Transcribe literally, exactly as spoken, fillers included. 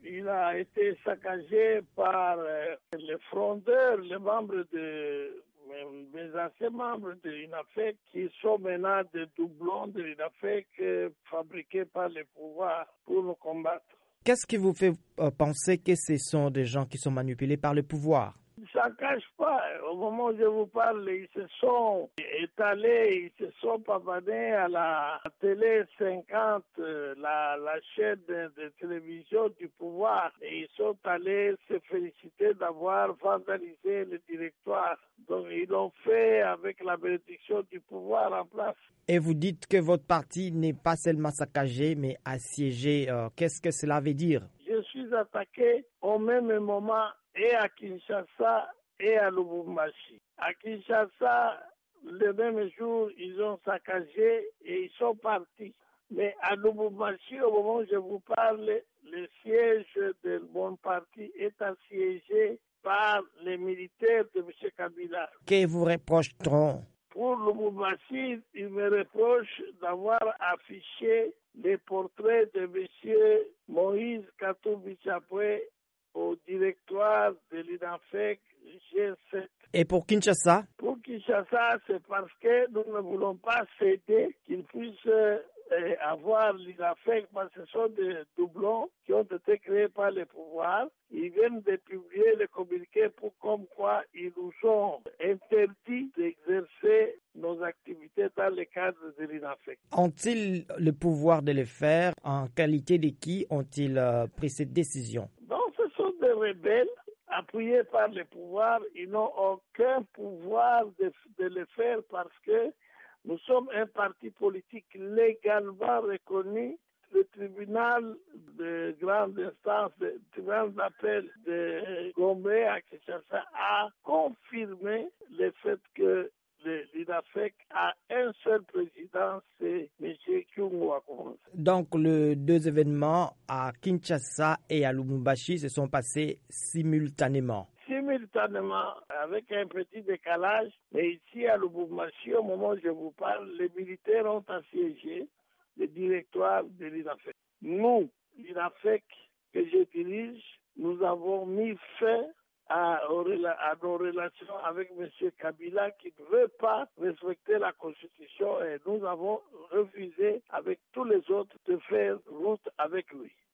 il a été saccagé par euh, les frondeurs, les membres de mes anciens membres de l'INAFEC qui sont maintenant des doublons de l'INAFEC euh, fabriqués par les pouvoirs pour nous combattre. Qu'est-ce qui vous fait euh, penser que ce sont des gens qui sont manipulés par le pouvoir? Ça ne cache pas. Au moment où je vous parle, ils se sont étalés, ils se sont pavadés à la télé cinquante, la, la chaîne de, de télévision du pouvoir. Et ils sont allés se féliciter d'avoir vandalisé le directoire. Donc ils l'ont fait avec la bénédiction du pouvoir en place. Et vous dites que votre parti n'est pas seulement saccagé, mais assiégé. Euh, qu'est-ce que cela veut dire? Je suis attaqué au même moment et à Kinshasa et à Lubumbashi. À Kinshasa, le même jour, ils ont saccagé et ils sont partis. Mais à Lubumbashi, au moment où je vous parle, le siège de mon parti est assiégé par les militaires de M. Kabila. Que vous reprocheront? Pour Lubumbashi, ils me reprochent d'avoir affiché les portraits de M. Moïse Katumbi Chapwe au directoire de l'INAFEC G sept. Et pour Kinshasa? Pour Kinshasa, c'est parce que nous ne voulons pas céder qu'ils puissent euh, avoir l'INAFEC, parce que ce sont des doublons qui ont été créés par les pouvoirs. Ils viennent de publier le communiqué pour comme quoi ils nous ont interdit d'exercer nos activités dans le cadre de l'INAFEC. Ont-ils le pouvoir de le faire? En qualité de qui ont-ils euh, pris cette décision? Donc, ce sont des rebelles appuyés par les pouvoirs. Ils n'ont aucun pouvoir de, de le faire parce que nous sommes un parti politique légalement reconnu. Le tribunal de grande instance, le tribunal d'appel de Gombe à Kinshasa a confirmé le fait que l'INAFEC a un seul président, c'est M. Kyungu Akonza. Donc, les deux événements à Kinshasa et à Lubumbashi se sont passés simultanément. Simultanément, avec un petit décalage, mais ici à Lubumbashi, au moment où je vous parle, les militaires ont assiégé le directoire de l'INAFEC. Nous, l'INAFEC que je dirige, nous avons mis fin à, à nos relations avec M. Kabila qui ne veut pas respecter la Constitution et nous avons refusé avec tous les autres de faire route avec lui.